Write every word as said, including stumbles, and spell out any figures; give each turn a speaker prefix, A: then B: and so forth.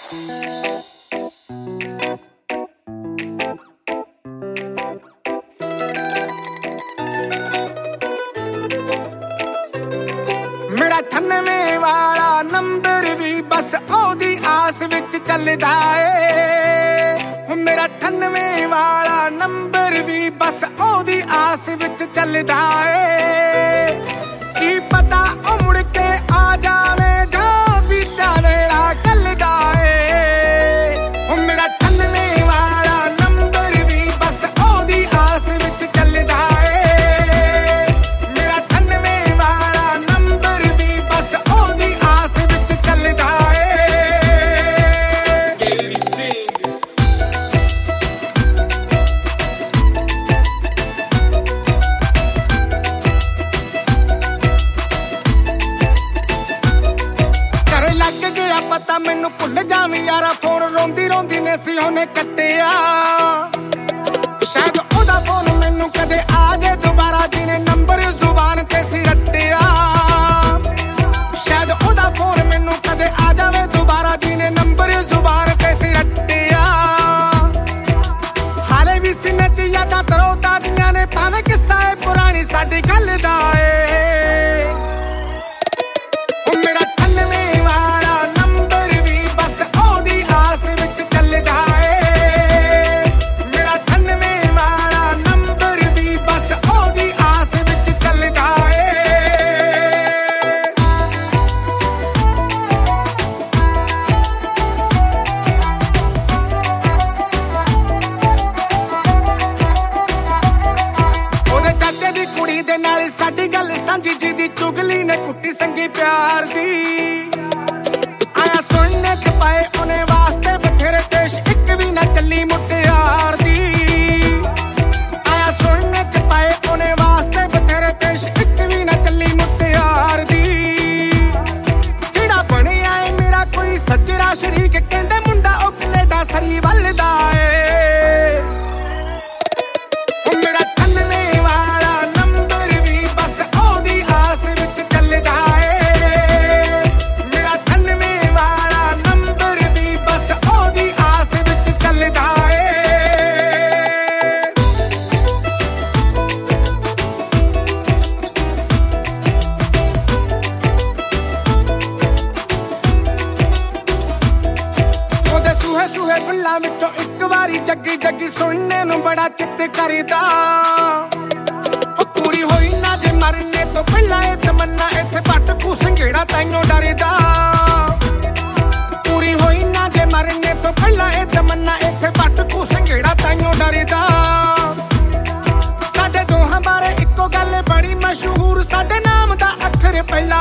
A: मेरा अठानवे वाला नंबर भी बस ओदी आस विच चलदा ए। मेरा अठानवे वाला नंबर भी बस ओदी आस विच चलदा ए। की पता ओ मुड़ के आ जावे जो बीता वेला कलदा ए। मेरा अठानवे वाला नंबर भी बस ओदी आस विच चलदा ए। मेरा अठानवे वाला नंबर भी बस ओदी आस विच चलदा ए। करे लग गया पता मैनू भुल जावी यारा फोन रोंदी रोंदी ने सी ओने कट्टिया। शायद ओदा फोन मैनू कदे आ जाए दोबारा जिने नंबर जुबान ते सी रट्टिया। शायद ओदा फोन मैनू कदे आ जावे दोबारा जिने नंबर जुबान ते सी रट्टिया। हाले भी सीने च यादां तरो ताज़ियां ने भावें किस्सा है पुरानी साडी गल दा ए। मेरा अठानवे वाला नंबर भी बस ओदी आस विच चलदा ए। मेरा अठानवे वाला नंबर भी बस ओदी आस विच चलदा ए। ओदे चाचे दी कुड़ी दे नाल साडी गल सांझी जी दी चुगली ने कुट्टी संगी प्यार दी। आया सुनने च पाए ओने वास्ते बथेरे पेश इक भी ना चली मुटियार दी। आया सुनने च पाए ओने वास्ते बथेरे पेश इक भी ना चली मुटियार दी। जेड़ा बनिया है मेरा कोई सच्चरा शरीक कहंदे मुंडा ओ कनेडा सरी वलदा ए। मेरा अठानवे वाला नंबर भी बस ओदी आस विच चलदा ए। मेरा अठानवे वाला नंबर भी बस ओदी आस विच चलदा ए। ओदे सूहे सूहे गुल्लां विचों इक वारी जग्गी जग्गी सुनने नूं बड़ा चित्त करदा। ओ पूरी होई ना जे मरने तो पहला ए तमन्ना इत्थे भटकू संघेड़ा ताइयों डरदा। पूरी होई ना जे मरने तो पहला ए तमन्ना इत्थे भटकू संघेड़ा ताइयों डरदा। साडे दोहां बारे इक्को गल बड़ी मशहूर साडे नाम दा अखर पहला